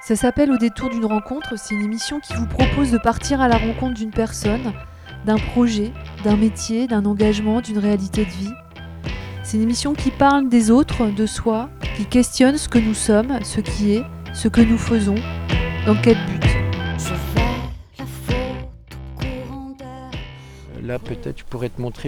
Ça s'appelle Au détour d'une rencontre, c'est une émission qui vous propose de partir à la rencontre d'une personne, d'un projet, d'un métier, d'un engagement, d'une réalité de vie. C'est une émission qui parle des autres, de soi, qui questionne ce que nous sommes, ce qui est, ce que nous faisons, dans quel but. Là, peut-être, je pourrais te montrer,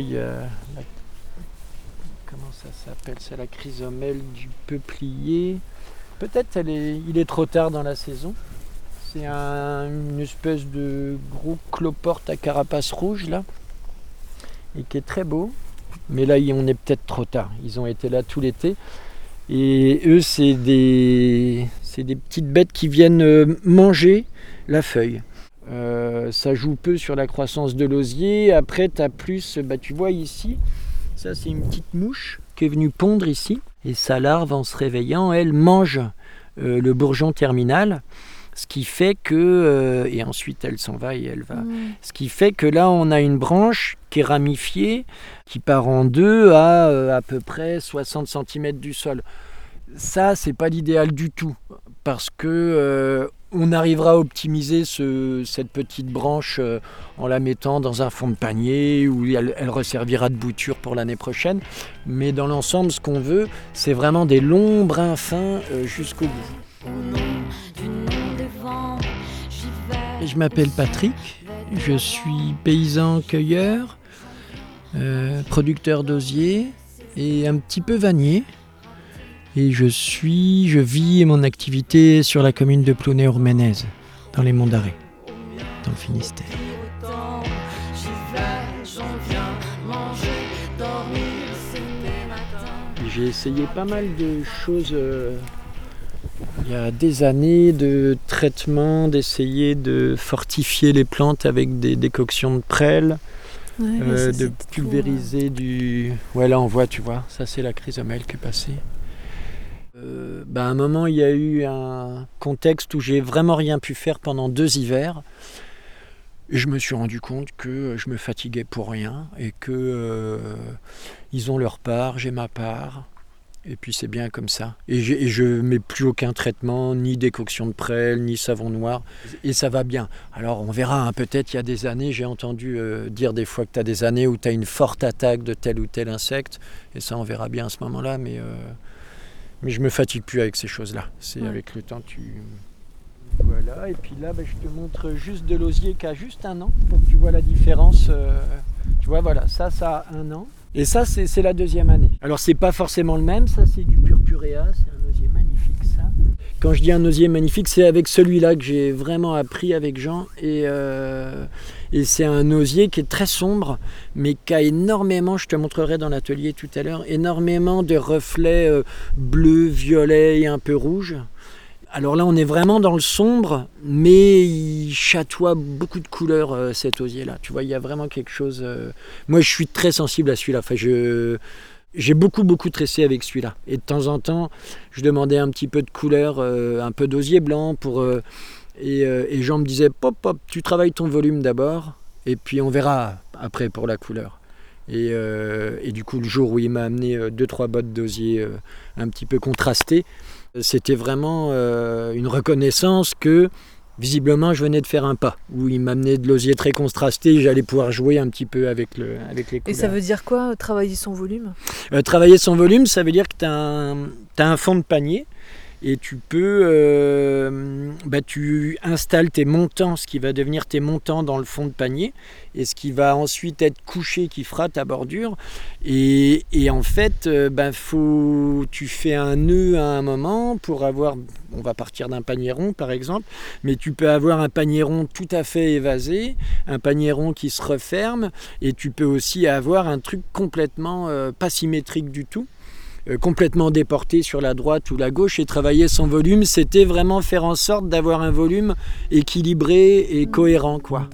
comment ça s'appelle ? C'est la chrysomèle du peuplier. Peut-être il est trop tard dans la saison. C'est une espèce de gros cloporte à carapace rouge, là, et qui est très beau. Mais là, on est peut-être trop tard. Ils ont été là tout l'été. Et eux, c'est des petites bêtes qui viennent manger la feuille. Ça joue peu sur la croissance de l'osier. Après, tu as plus, tu vois ici, ça c'est une petite mouche qui est venue pondre ici. Et sa larve, en se réveillant, elle mange le bourgeon terminal. Ce qui fait que, et ensuite elle s'en va et elle va. Ce qui fait que là, on a une branche qui est ramifiée, qui part en deux à peu près 60 cm du sol. Ça, c'est pas l'idéal du tout, parce que on arrivera à optimiser cette petite branche en la mettant dans un fond de panier où elle resservira de bouture pour l'année prochaine. Mais dans l'ensemble, ce qu'on veut, c'est vraiment des longs brins fins jusqu'au bout. Je m'appelle Patrick, je suis paysan-cueilleur, producteur d'osier et un petit peu vannier. Et je vis mon activité sur la commune de Plounéour-Ménez, dans les Monts d'Arrée, dans le Finistère. J'ai essayé pas mal de choses il y a des années, de traitement, d'essayer de fortifier les plantes avec des décoctions de prêle, de pulvériser du... Ouais, là on voit, tu vois, ça c'est la chrysomèle qui est passée. À un moment, il y a eu un contexte où j'ai vraiment rien pu faire pendant 2 hivers. Et je me suis rendu compte que je me fatiguais pour rien et que ils ont leur part, j'ai ma part. Et puis c'est bien comme ça. Et je ne mets plus aucun traitement, ni décoction de prêle, ni savon noir. Et ça va bien. Alors on verra, peut-être il y a des années, j'ai entendu dire des fois que tu as des années où tu as une forte attaque de tel ou tel insecte. Et ça, on verra bien à ce moment-là. Mais je me fatigue plus avec ces choses-là. C'est avec le temps, Voilà, et puis là, je te montre juste de l'osier qui a juste 1 an, pour que tu vois la différence. Tu vois, voilà, ça a 1 an. Et ça, c'est la 2e année. Alors, c'est pas forcément le même, ça, c'est du purpurea, c'est un osier magnifique, ça. Quand je dis un osier magnifique, c'est avec celui-là que j'ai vraiment appris avec Jean. Et c'est un osier qui est très sombre, mais qui a énormément, je te montrerai dans l'atelier tout à l'heure, énormément de reflets bleus, violets et un peu rouges. Alors là, on est vraiment dans le sombre, mais il chatoie beaucoup de couleurs, cet osier-là. Tu vois, il y a vraiment quelque chose... Moi, je suis très sensible à celui-là. Enfin, j'ai beaucoup tressé avec celui-là. Et de temps en temps, je demandais un petit peu de couleur, un peu d'osier blanc pour... Et Jean me disait, pop, tu travailles ton volume d'abord, et puis on verra après pour la couleur. Et du coup, le jour où il m'a amené 2-3 bottes d'osier un petit peu contrastées, c'était vraiment une reconnaissance que visiblement je venais de faire un pas, où il m'amenait de l'osier très contrasté et j'allais pouvoir jouer un petit peu avec les couleurs. Et ça veut dire quoi, travailler son volume ? Travailler son volume, ça veut dire que tu as un fond de panier et tu peux tu installes tes montants, ce qui va devenir tes montants dans le fond de panier et ce qui va ensuite être couché qui fera ta bordure et en fait tu fais un nœud à un moment pour avoir, on va partir d'un panier rond par exemple, mais tu peux avoir un panier rond tout à fait évasé, un panier rond qui se referme et tu peux aussi avoir un truc complètement pas symétrique du tout, complètement déporté sur la droite ou la gauche. Et travailler son volume, c'était vraiment faire en sorte d'avoir un volume équilibré et cohérent, quoi.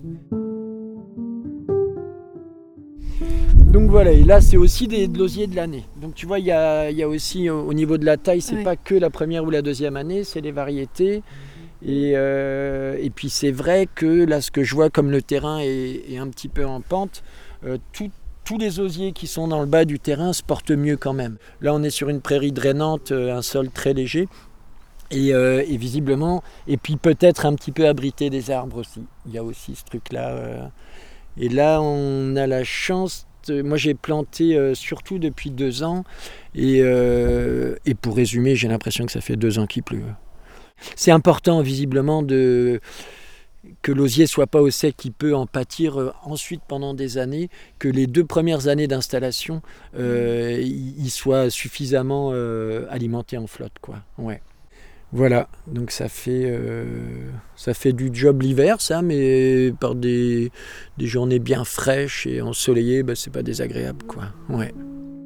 Donc voilà, et là c'est aussi de l'osier de l'année. Donc tu vois, il y a aussi au niveau de la taille, c'est pas que la première ou la 2e année, c'est les variétés. Et puis c'est vrai que là, ce que je vois comme le terrain est un petit peu en pente, tous les osiers qui sont dans le bas du terrain se portent mieux quand même. Là, on est sur une prairie drainante, un sol très léger. Et visiblement, et puis peut-être un petit peu abriter des arbres aussi. Il y a aussi ce truc-là. Et là, on a la chance. Moi, j'ai planté surtout depuis 2 ans. Et pour résumer, j'ai l'impression que ça fait 2 ans qu'il pleut. C'est important, visiblement, que l'osier soit pas au sec, qu'il peut en pâtir ensuite pendant des années, que les 2 premières années d'installation, il soit suffisamment alimenté en flotte, quoi. Ouais. Voilà, donc ça fait du job l'hiver, ça, mais par des journées bien fraîches et ensoleillées, c'est pas désagréable, quoi. Ouais.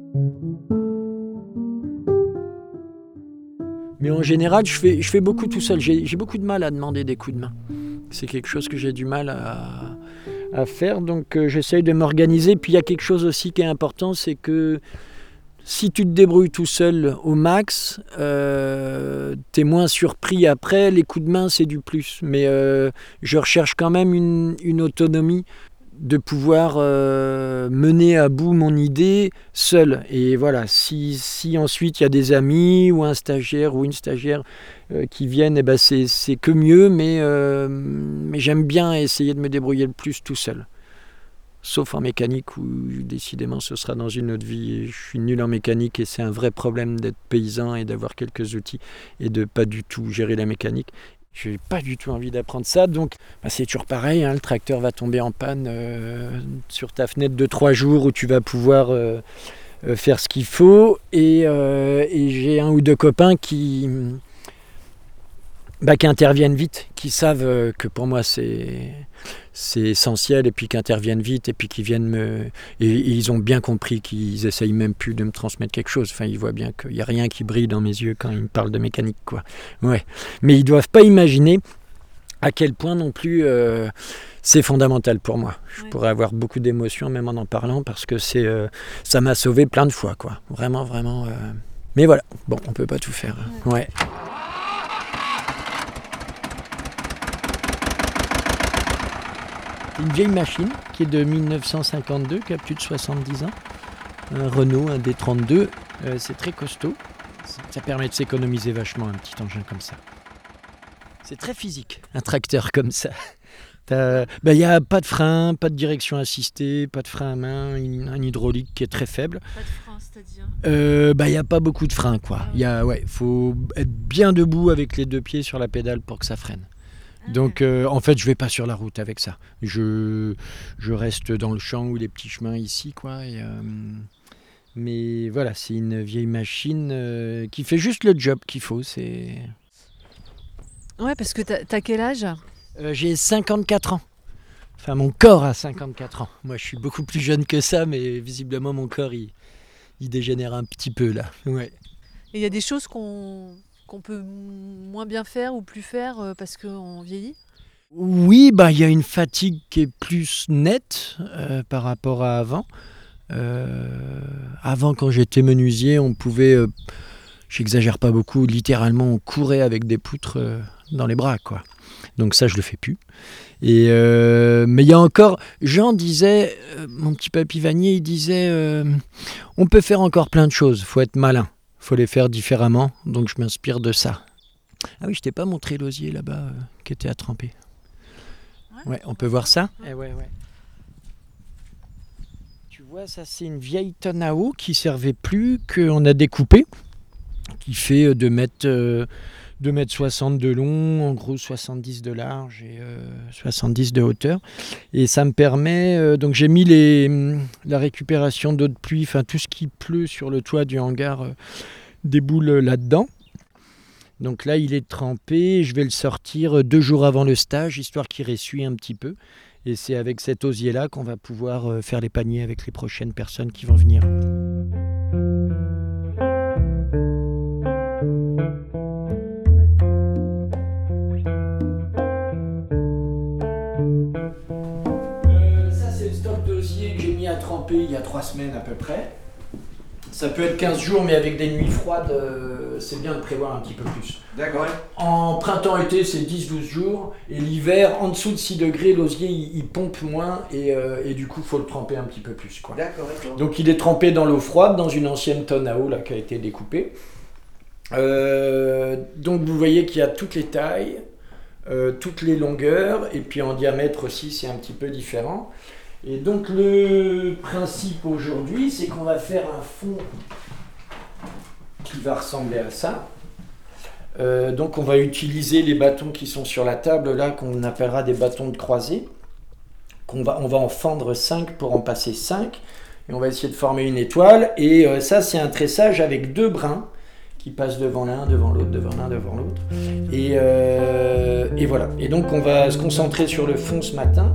Mais en général, je fais beaucoup tout seul. J'ai beaucoup de mal à demander des coups de main. C'est quelque chose que j'ai du mal à faire, donc j'essaye de m'organiser. Puis il y a quelque chose aussi qui est important, c'est que si tu te débrouilles tout seul au max, t'es moins surpris après. Les coups de main, c'est du plus. Mais je recherche quand même une autonomie de pouvoir mener à bout mon idée seul. Et voilà, si ensuite il y a des amis ou un stagiaire ou une stagiaire qui viennent, c'est que mieux. Mais j'aime bien essayer de me débrouiller le plus tout seul. Sauf en mécanique où décidément ce sera dans une autre vie. Je suis nul en mécanique et c'est un vrai problème d'être paysan et d'avoir quelques outils et de pas du tout gérer la mécanique. Je n'ai pas du tout envie d'apprendre ça, donc c'est toujours pareil, le tracteur va tomber en panne sur ta fenêtre de 3 jours où tu vas pouvoir faire ce qu'il faut. Et j'ai 1 ou 2 copains qui interviennent vite, qui savent que pour moi c'est essentiel, et puis qui interviennent vite, et puis qui viennent et ils ont bien compris qu'ils essayent même plus de me transmettre quelque chose. Enfin, ils voient bien qu'il n'y a rien qui brille dans mes yeux quand ils me parlent de mécanique, quoi. Ouais. Mais ils doivent pas imaginer à quel point non plus c'est fondamental pour moi. Je pourrais avoir beaucoup d'émotions même en parlant, parce que ça m'a sauvé plein de fois, quoi. Vraiment, vraiment. Mais voilà, bon, on peut pas tout faire. Ouais. Une vieille machine qui est de 1952, qui a plus de 70 ans. Un Renault, un D32. C'est très costaud. Ça permet de s'économiser vachement un petit engin comme ça. C'est très physique, un tracteur comme ça. Il n'y a pas de frein, pas de direction assistée, pas de frein à main, un hydraulique qui est très faible. Pas de frein, c'est-à-dire il n'y a pas beaucoup de frein, quoi. Faut être bien debout avec les 2 pieds sur la pédale pour que ça freine. Donc en fait je vais pas sur la route avec ça. Je reste dans le champ ou les petits chemins ici, quoi. Mais voilà, c'est une vieille machine qui fait juste le job qu'il faut. Ouais, parce que t'as quel âge ? J'ai 54 ans. Enfin, mon corps a 54 ans. Moi je suis beaucoup plus jeune que ça, mais visiblement mon corps il dégénère un petit peu là. Ouais. Et il y a des choses qu'on peut moins bien faire ou plus faire parce qu'on vieillit ? Oui, il y a une fatigue qui est plus nette par rapport à avant. Avant, quand j'étais menuisier, on pouvait, j'exagère pas beaucoup, littéralement on courait avec des poutres dans les bras, quoi. Donc ça, je le fais plus. Mais il y a encore, Jean disait, mon petit papy Vanier, il disait, on peut faire encore plein de choses, faut être malin. Faut les faire différemment, donc je m'inspire de ça. Ah oui, je t'ai pas montré l'osier là-bas qui était à tremper. Ouais, on peut voir ça ? Ouais. Tu vois, ça c'est une vieille tonne à eau qui servait plus, qu'on a découpée, qui fait 2,60 m de long, en gros 70 de large et 70 de hauteur. Et ça me permet, donc j'ai mis la récupération d'eau de pluie, enfin tout ce qui pleut sur le toit du hangar déboule là-dedans. Donc là il est trempé, je vais le sortir 2 jours avant le stage, histoire qu'il ressuie un petit peu. Et c'est avec cet osier là qu'on va pouvoir faire les paniers avec les prochaines personnes qui vont venir. Ça c'est le stock d'osier que j'ai mis à tremper il y a 3 semaines à peu près. Ça peut être 15 jours, mais avec des nuits froides, c'est bien de prévoir un petit peu plus. D'accord. En printemps-été, c'est 10-12 jours. Et l'hiver, en dessous de 6 degrés, l'osier, il pompe moins. Et du coup, il faut le tremper un petit peu plus, quoi. D'accord. Donc, il est trempé dans l'eau froide, dans une ancienne tonne à eau là, qui a été découpée. Donc vous voyez qu'il y a toutes les tailles, toutes les longueurs, et puis en diamètre aussi c'est un petit peu différent. Et donc le principe aujourd'hui, c'est qu'on va faire un fond qui va ressembler à ça. Donc on va utiliser les bâtons qui sont sur la table là, qu'on appellera des bâtons de croisée. On va en fendre 5 pour en passer 5. Et on va essayer de former une étoile. Et ça, c'est un tressage avec 2 brins qui passent devant l'un, devant l'autre, devant l'un, devant l'autre. Et voilà. Et donc on va se concentrer sur le fond ce matin.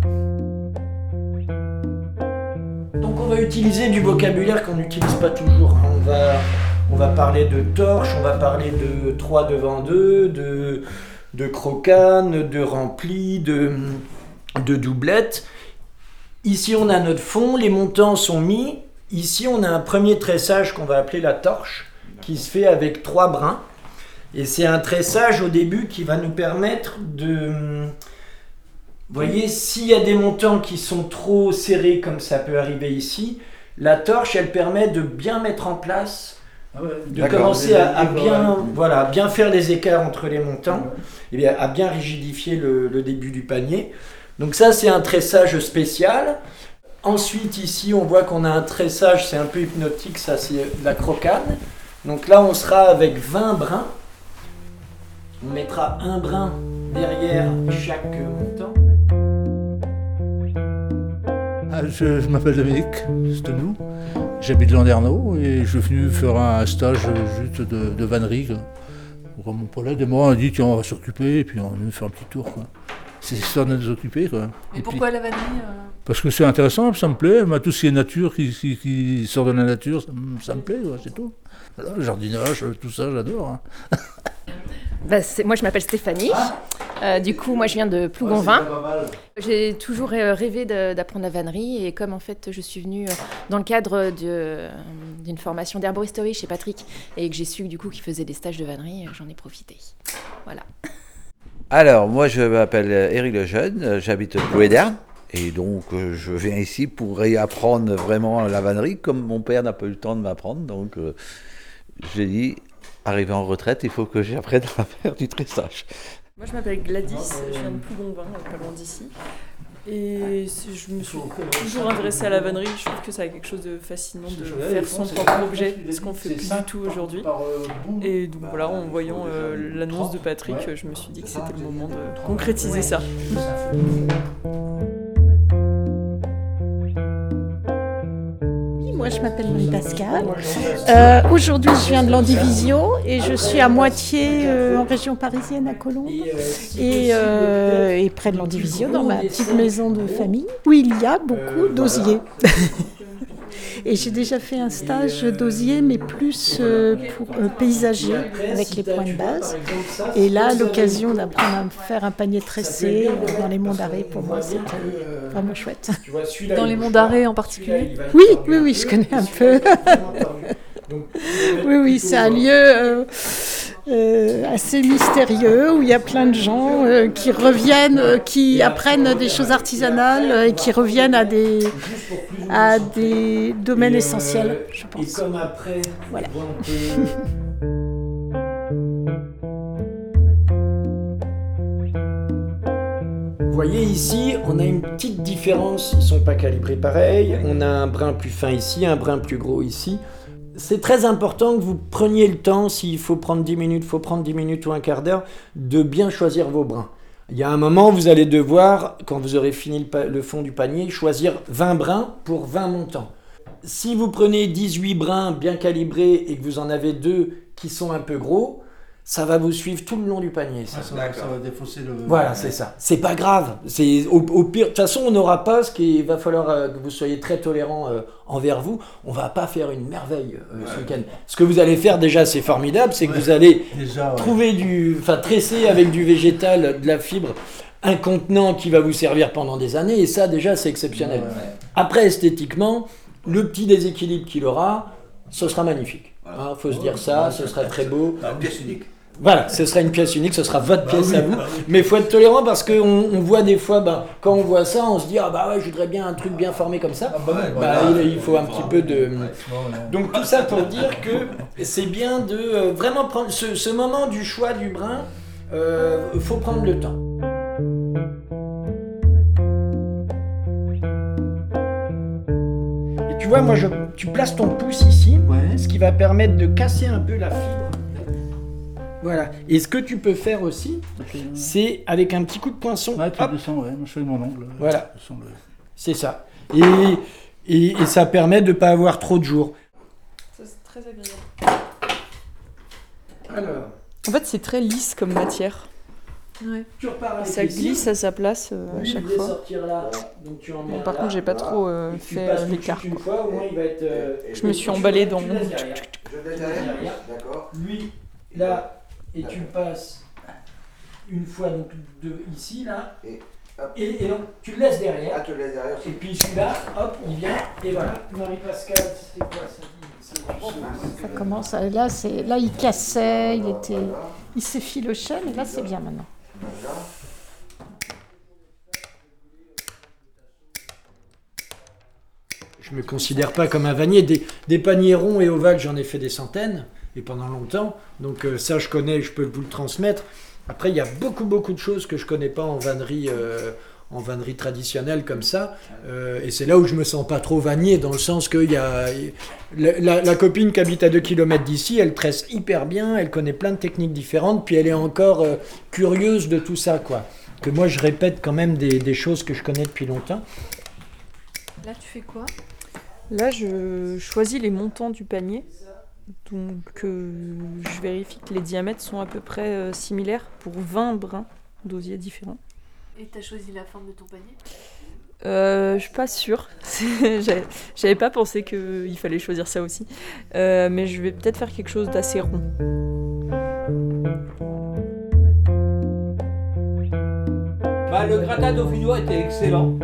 Donc on va utiliser du vocabulaire qu'on n'utilise pas toujours. On va parler de torche, on va parler de 3 devant 2, de crocane, de rempli, de doublette. Ici on a notre fond, les montants sont mis. Ici on a un premier tressage qu'on va appeler la torche, qui se fait avec 3 brins. Et c'est un tressage au début qui va nous permettre de... Vous voyez, s'il y a des montants qui sont trop serrés, comme ça peut arriver ici, la torche, elle permet de bien mettre en place, de commencer à bien faire les écarts entre les montants, et bien, à bien rigidifier le début du panier. Donc ça, c'est un tressage spécial. Ensuite, ici, on voit qu'on a un tressage, c'est un peu hypnotique, ça c'est de la crocane. Donc là, on sera avec 20 brins. On mettra un brin derrière chaque montant. Je m'appelle Dominique Stenou, j'habite Landerneau et je suis venu faire un stage juste de vannerie. Mon collègue et moi on a dit tiens on va s'occuper et puis on va faire un petit tour. Quoi. C'est histoire de nous occuper. Quoi. Et pourquoi la vannerie Parce que c'est intéressant, ça me plaît. Tout ce qui est nature, qui sort de la nature, ça me plaît, quoi, c'est tout. Alors, le jardinage, tout ça, j'adore. Moi, je m'appelle Stéphanie. Du coup, moi, je viens de Plougonvin. J'ai toujours rêvé d'apprendre la vannerie. Et comme, en fait, je suis venue dans le cadre d'une formation d'herboristerie chez Patrick et que j'ai su, du coup, qu'il faisait des stages de vannerie, j'en ai profité. Voilà. Alors, moi, je m'appelle Éric Lejeune, j'habite Plouéderne. Et donc, je viens ici pour réapprendre vraiment la vannerie, comme mon père n'a pas eu le temps de m'apprendre. Donc, j'ai dit, arrivé en retraite, il faut que j'apprenne à faire du tressage. Moi, je m'appelle Gladys, je viens de Plougonvin, pas loin d'ici. Et je me suis toujours intéressée à la vannerie. Je trouve que ça a quelque chose de fascinant de faire son propre objet, ce qu'on fait plus du tout aujourd'hui. Et donc voilà, en voyant l'annonce de Patrick, je me suis dit que c'était le moment de concrétiser ça. Moi, je m'appelle Marie-Pascale. Aujourd'hui, je viens de Landivisiau et je suis à moitié en région parisienne, à Colombes, et près de Landivisiau, dans ma petite maison de famille, où il y a beaucoup d'osiers. Et j'ai déjà fait un stage d'osier, mais plus pour paysager, avec les points de base. Et là, l'occasion d'apprendre à faire un panier tressé dans les monts d'Arrée, pour moi, c'était vraiment chouette. Dans les monts d'Arrée en particulier ? Oui, je connais un peu. Oui, c'est un lieu assez mystérieux où il y a plein de gens qui reviennent, qui apprennent des choses artisanales et qui reviennent à des domaines essentiels, je pense. Voilà. Vous voyez ici, on a une petite différence, ils ne sont pas calibrés pareil. On a un brin plus fin ici, un brin plus gros ici. C'est très important que vous preniez le temps, s'il faut prendre 10 minutes, il faut prendre 10 minutes ou un quart d'heure, de bien choisir vos brins. Il y a un moment, vous allez devoir, quand vous aurez fini le fond du panier, choisir 20 brins pour 20 montants. Si vous prenez 18 brins bien calibrés et que vous en avez 2 qui sont un peu gros, ça va vous suivre tout le long du panier. Ça, ça va défausser le... Voilà, c'est ça. C'est pas grave. C'est au pire. De toute façon, on n'aura pas ce qu'il va falloir que vous soyez très tolérant envers vous. On va pas faire une merveille ce week-end. Ce que vous allez faire déjà, c'est formidable, c'est que vous allez trouver tresser avec du végétal, de la fibre, un contenant qui va vous servir pendant des années. Et ça, déjà, c'est exceptionnel. Après, esthétiquement, le petit déséquilibre qu'il aura, ce sera magnifique. Faut se dire ça, ce sera très beau. Voilà, ce sera une pièce unique, ce sera votre pièce à vous. Mais il faut être tolérant parce qu'on voit des fois, quand on voit ça, on se dit ah bah ouais, je voudrais bien un truc bien formé comme ça. Il faut un petit peu de. Donc tout ça pour dire que c'est bien de vraiment prendre ce moment du choix du brin. Faut prendre le temps. Et tu vois, tu places ton pouce ici, ce qui va permettre de casser un peu la fibre. Voilà. Et ce que tu peux faire aussi, c'est avec un petit coup de poinçon. Ouais, tu descends, moi je fais mon ongle. Voilà. C'est ça. Et ça permet de ne pas avoir trop de jours. Ça, c'est très agréable. Alors. En fait, c'est très lisse comme matière. Ouais. Tu repars avec Ça glisse à sa place à chaque fois. Là, donc tu en mets Par contre, j'ai pas trop fait l'écart. Une fois, au moins, il va être, Je me suis emballée dans... Je laisse derrière. D'accord. Lui, là, et tu le passes une fois donc, ici, là, et donc tu le laisses derrière. Ah, tu le laisses derrière. Et puis celui-là, hop, il vient, et voilà. Marie-Pascale, c'était quoi ça? Ça commence, là il cassait, il s'effilochait, mais là c'est bien maintenant. Je me considère pas comme un vannier. Des paniers ronds et ovales, j'en ai fait des centaines, et pendant longtemps. Donc ça, je connais, je peux vous le transmettre. Après, il y a beaucoup de choses que je connais pas en vannerie traditionnelle comme ça. Et c'est là où je me sens pas trop vannier, dans le sens que la copine qui habite à 2 km d'ici, elle tresse hyper bien, elle connaît plein de techniques différentes, puis elle est encore curieuse de tout ça, quoi. Que moi, je répète quand même des choses que je connais depuis longtemps. Là, tu fais quoi? Là, je choisis les montants du panier. Donc, je vérifie que les diamètres sont à peu près similaires pour 20 brins d'osier différents. Et t'as choisi la forme de ton panier? Je suis pas sûre. J'avais pas pensé qu'il fallait choisir ça aussi. Mais je vais peut-être faire quelque chose d'assez rond. Le gratin dauphinois était excellent.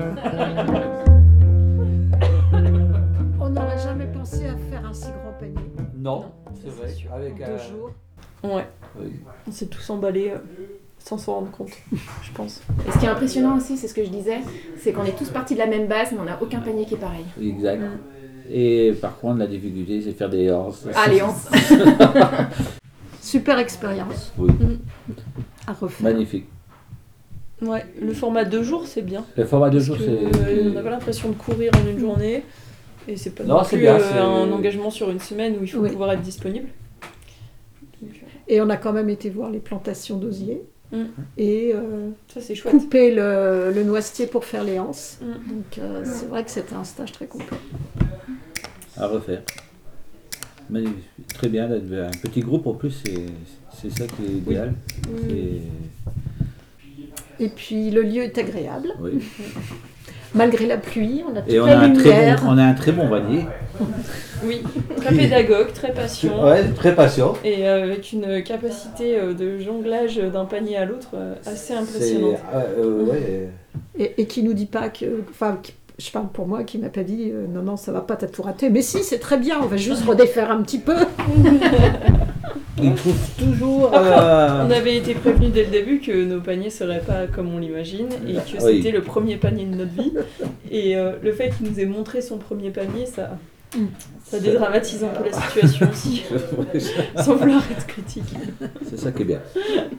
On n'aurait jamais pensé à faire un si grand panier. Non, c'est vrai. Avec 2 jours. Ouais. Oui. On s'est tous emballés sans s'en rendre compte, je pense. Et ce qui est impressionnant aussi, c'est ce que je disais, c'est qu'on est tous partis de la même base, mais on n'a aucun panier qui est pareil. Exact. Et par contre, la difficulté, c'est de faire des hanches. Ah, les hanches. Super expérience. Oui. À refaire. Magnifique. Ouais, le format 2 jours, c'est bien. Le format 2 jours, Parce c'est... que, on n'a pas l'impression de courir en une journée. Et c'est pas Non, non c'est plus bien, c'est- un engagement sur une semaine où il faut Oui. pouvoir être disponible. Donc, Et on a quand même été voir les plantations d'osier. Et ça, c'est chouette. couper le noisetier pour faire les anses. Mm. Donc c'est vrai que c'était un stage très complet. à refaire. Magnifique. Très bien, un petit groupe en plus, c'est ça qui est idéal. Oui. Et puis le lieu est agréable. Oui. Malgré la pluie, on a toute Et on la a, lumière. on a un très bon vannier. Oui, très pédagogue, très patient. Ouais, très patient. Et avec une capacité de jonglage d'un panier à l'autre assez impressionnante. Ouais. Et qui nous dit pas que... Enfin, je parle pour moi, qui m'a pas dit non, ça va pas, t'as tout raté. Mais si, c'est très bien, on va juste redéfaire un petit peu. Il trouve toujours... Après, on avait été prévenus dès le début que nos paniers seraient pas comme on l'imagine et que Oui. c'était le premier panier de notre vie. Et le fait qu'il nous ait montré son premier panier, ça dédramatise un peu la situation aussi, sans vouloir être critique. C'est ça qui est bien.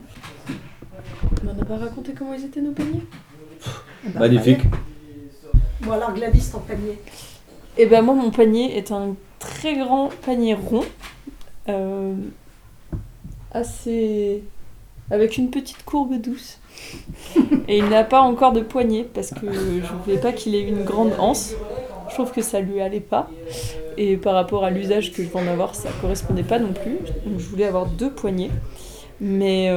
On n'a pas raconté comment ils étaient nos paniers? Magnifique. Bon alors Gladys, ton panier. Et ben moi, mon panier est un très grand panier rond, assez... avec une petite courbe douce. Et il n'a pas encore de poignée parce que je ne voulais pas qu'il ait une grande anse. Je trouve que ça lui allait pas. Et par rapport à l'usage que je vais en avoir, ça correspondait pas non plus. Donc je voulais avoir 2 poignées. Mais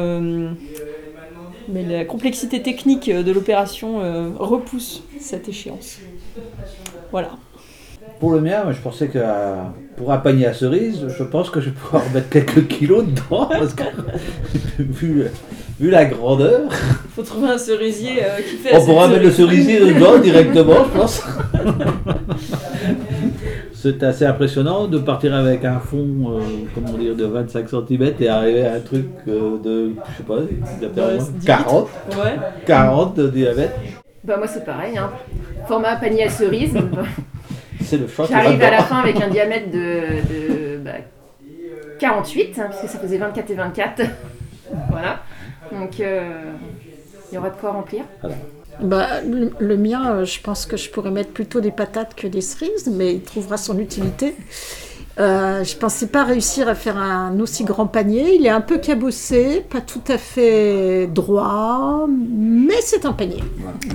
la complexité technique de l'opération repousse cette échéance. Voilà. Pour le mien, je pensais que pour un panier à cerises, je pense que je vais pouvoir mettre quelques kilos dedans, parce que vu la grandeur... Il faut trouver un cerisier qui fait On assez pourra de mettre le cerises. cerisier dedans directement, je pense. c'était assez impressionnant de partir avec un fond, comment dire, de 25 cm et arriver à un truc de, je sais pas, 40, Ouais. 40 de diamètre. Bah moi c'est pareil, hein. Format panier à cerises. C'est le choix. J'arrive à la fin avec un diamètre de 48, hein, puisque ça faisait 24 et 24. Voilà. Donc il y aura de quoi remplir. Voilà. Bah, le mien, je pense que je pourrais mettre plutôt des patates que des cerises, mais il trouvera son utilité. Je pensais pas réussir à faire un aussi grand panier. Il est un peu cabossé, pas tout à fait droit, mais c'est un panier.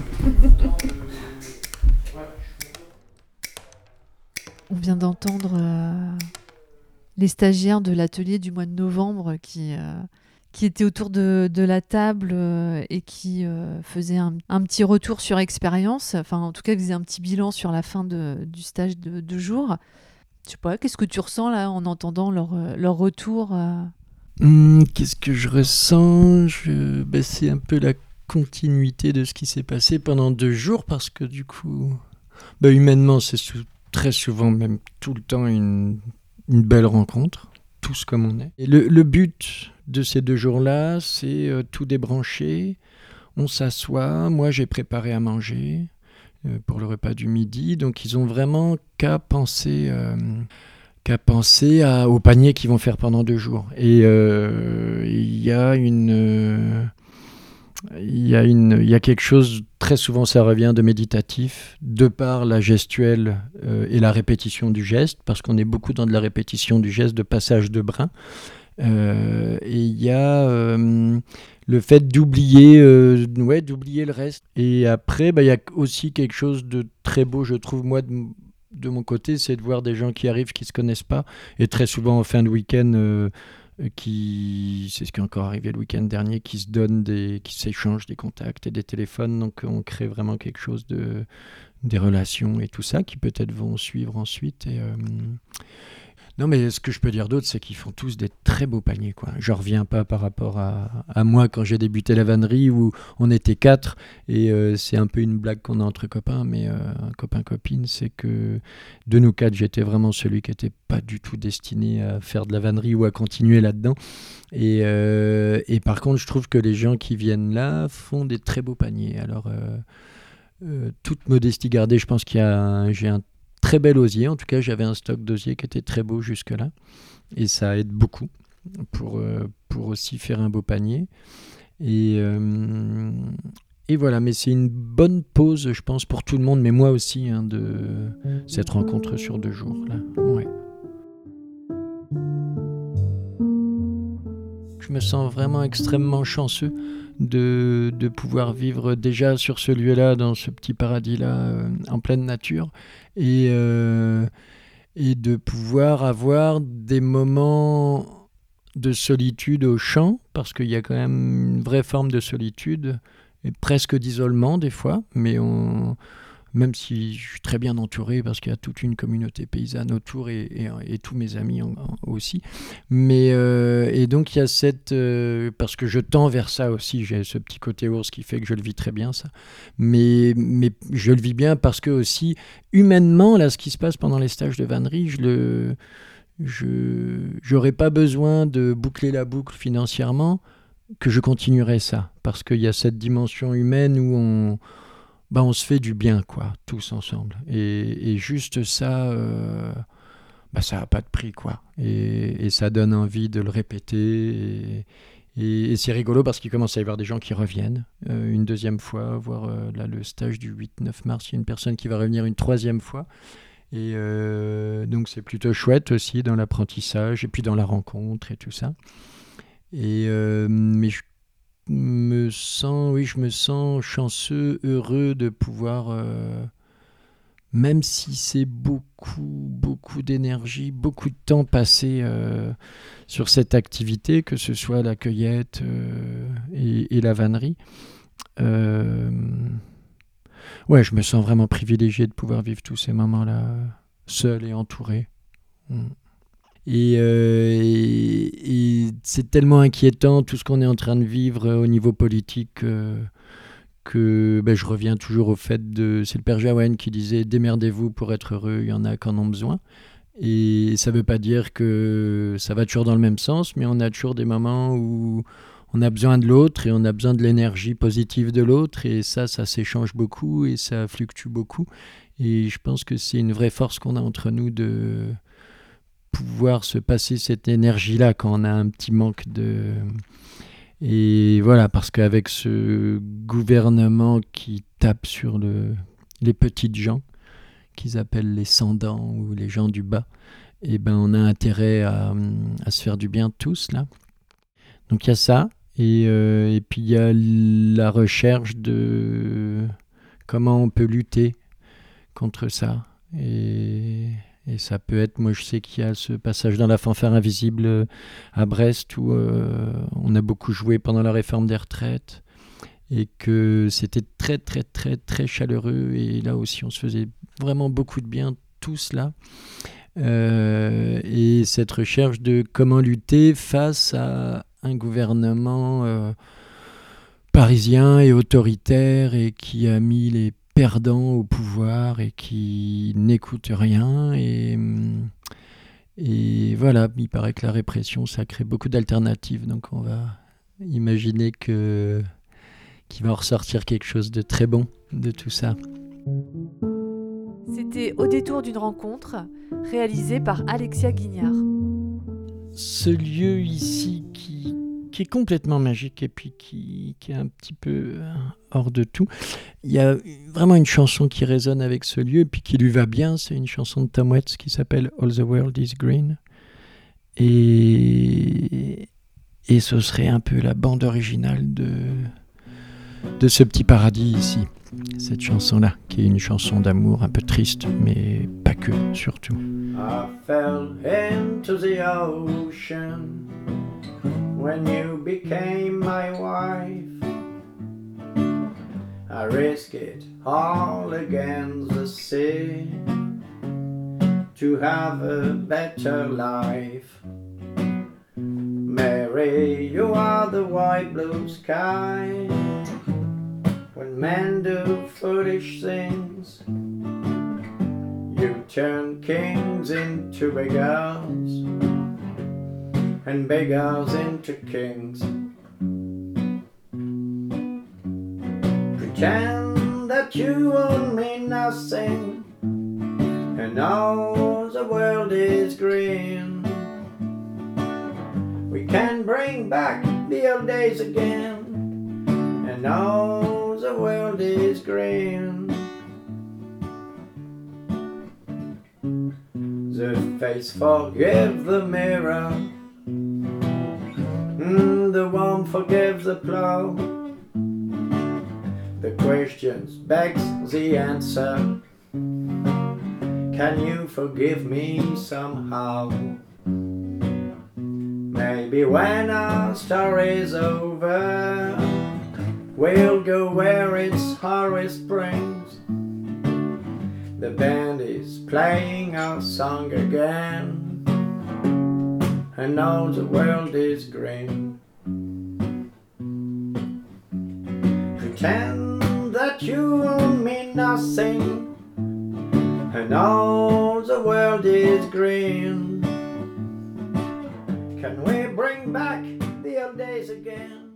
On vient d'entendre les stagiaires de l'atelier du mois de novembre qui étaient autour de la table et qui faisaient un petit retour sur expérience. Enfin, en tout cas, ils faisaient un petit bilan sur la fin du stage de 2 jours. Je sais pas, qu'est-ce que tu ressens là en entendant leur retour Qu'est-ce que je ressens c'est un peu la continuité de ce qui s'est passé pendant 2 jours, parce que du coup, humainement, c'est très souvent, même tout le temps, une belle rencontre, tous comme on est. Et le but de ces 2 jours-là, c'est tout débrancher, on s'assoit, moi j'ai préparé à manger pour le repas du midi, donc ils ont vraiment qu'à penser au panier qu'ils vont faire pendant 2 jours. Et il y a quelque chose, très souvent ça revient, de méditatif, de par la gestuelle et la répétition du geste, parce qu'on est beaucoup dans de la répétition du geste, de passage de brin. Et il y a le fait d'oublier le reste. Et après, il y a aussi quelque chose de très beau, je trouve, moi, de mon côté, c'est de voir des gens qui arrivent, qui ne se connaissent pas, et très souvent en fin de week-end, c'est ce qui est encore arrivé le week-end dernier, qui s'échangent des contacts et des téléphones, donc on crée vraiment quelque chose des relations et tout ça, qui peut-être vont suivre ensuite. Non, mais ce que je peux dire d'autre, c'est qu'ils font tous des très beaux paniers, quoi. Je reviens pas par rapport à moi quand j'ai débuté la vannerie, où on était 4, et c'est un peu une blague qu'on a entre copains, mais copain-copine, c'est que de nous 4, j'étais vraiment celui qui était pas du tout destiné à faire de la vannerie ou à continuer là-dedans. Et par contre, je trouve que les gens qui viennent là font des très beaux paniers. Alors, toute modestie gardée, je pense j'ai un très bel osier. En tout cas, j'avais un stock d'osier qui était très beau jusque-là. Et ça aide beaucoup pour aussi faire un beau panier. Et voilà, mais c'est une bonne pause, je pense, pour tout le monde, mais moi aussi, de cette rencontre sur 2 jours. Là. Ouais. Je me sens vraiment extrêmement chanceux de pouvoir vivre déjà sur ce lieu-là, dans ce petit paradis-là, en pleine nature, et de pouvoir avoir des moments de solitude au champ, parce qu'il y a quand même une vraie forme de solitude, et presque d'isolement des fois, mais même si je suis très bien entouré, parce qu'il y a toute une communauté paysanne autour, et tous mes amis aussi. Mais et donc il y a parce que je tends vers ça aussi, j'ai ce petit côté ours qui fait que je le vis très bien, ça. Mais je le vis bien parce que aussi, humainement, là, ce qui se passe pendant les stages de vannerie, j'aurais pas besoin de boucler la boucle financièrement, que je continuerai ça. Parce qu'il y a cette dimension humaine où on se fait du bien, quoi, tous ensemble. Et juste ça, ça n'a pas de prix, quoi. Et ça donne envie de le répéter. Et c'est rigolo parce qu'il commence à y avoir des gens qui reviennent une 2e fois, voire là, le stage du 8-9 mars, il y a une personne qui va revenir une 3e fois. Et donc c'est plutôt chouette aussi dans l'apprentissage et puis dans la rencontre et tout ça. Mais je me sens chanceux, heureux de pouvoir, même si c'est beaucoup d'énergie, beaucoup de temps passé sur cette activité, que ce soit la cueillette et la vannerie. Je me sens vraiment privilégié de pouvoir vivre tous ces moments-là seul et entouré. Et c'est tellement inquiétant tout ce qu'on est en train de vivre au niveau politique, que je reviens toujours au fait de... C'est le père Jaouen qui disait « Démerdez-vous pour être heureux, il y en a qui en ont besoin ». Et ça ne veut pas dire que ça va toujours dans le même sens, mais on a toujours des moments où on a besoin de l'autre et on a besoin de l'énergie positive de l'autre. Et ça s'échange beaucoup et ça fluctue beaucoup. Et je pense que c'est une vraie force qu'on a entre nous de pouvoir se passer cette énergie-là quand on a un petit manque de... Et voilà, parce qu'avec ce gouvernement qui tape sur les petites gens, qu'ils appellent les sans-dents ou les gens du bas, on a intérêt à se faire du bien tous, là. Donc il y a ça, et puis il y a la recherche de comment on peut lutter contre ça. Et ça peut être, moi je sais qu'il y a ce passage dans la fanfare invisible à Brest où on a beaucoup joué pendant la réforme des retraites et que c'était très très très très chaleureux, et là aussi on se faisait vraiment beaucoup de bien tous là. Et cette recherche de comment lutter face à un gouvernement parisien et autoritaire et qui a mis les perdants au pouvoir et qui n'écoute rien, et voilà, il paraît que la répression ça crée beaucoup d'alternatives, donc on va imaginer qu'il va en ressortir quelque chose de très bon de tout ça. C'était Au détour d'une rencontre, réalisé par Alexia Guignard. Ce lieu ici qui est complètement magique et puis qui est un petit peu hors de tout. Il y a vraiment une chanson qui résonne avec ce lieu et puis qui lui va bien. C'est une chanson de Tom Waits qui s'appelle All the World is Green. Et ce serait un peu la bande originale de ce petit paradis ici. Cette chanson-là, qui est une chanson d'amour un peu triste, mais pas que, surtout. I fell into the ocean when you became my wife. I risk it all against the sea to have a better life. Mary, you are the white blue sky. When men do foolish things, you turn kings into beggars, and beggars into kings. Pretend that you own me nothing, and all the world is green. We can bring back the old days again, and all the world is green. The face forgive the mirror, the one forgives the plow. The questions begs the answer. Can you forgive me somehow? Maybe when our story's over, we'll go where it's harvest springs. The band is playing our song again, and now the world is green. Pretend that you own me nothing, and all the world is green. Can we bring back the old days again?